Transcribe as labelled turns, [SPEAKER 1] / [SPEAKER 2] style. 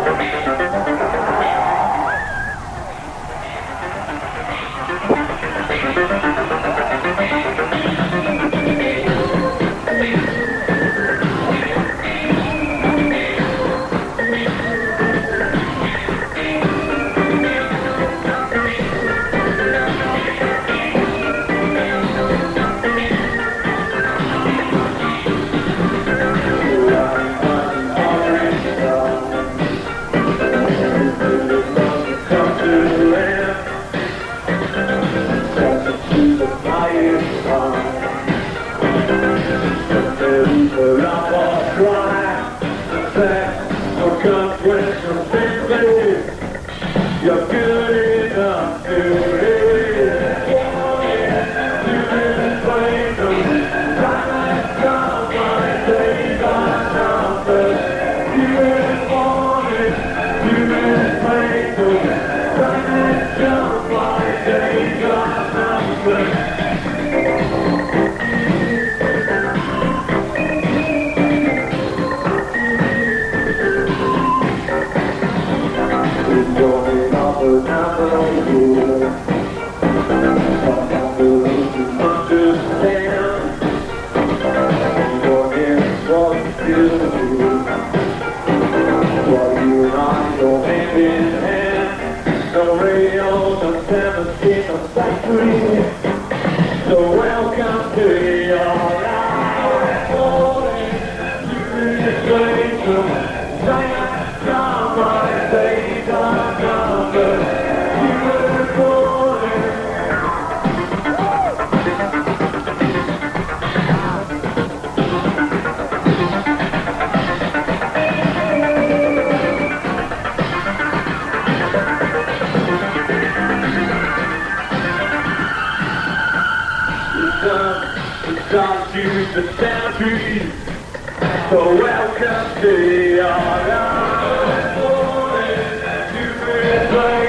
[SPEAKER 1] You're good enough to live. You've been playing the time come my days are numbered. You've been wanted, you've been playing the time come my days are numbered. So welcome to your life. You've been playing some time my days are numbered. You were born. It's time to the century. So welcome to your life. You've been playing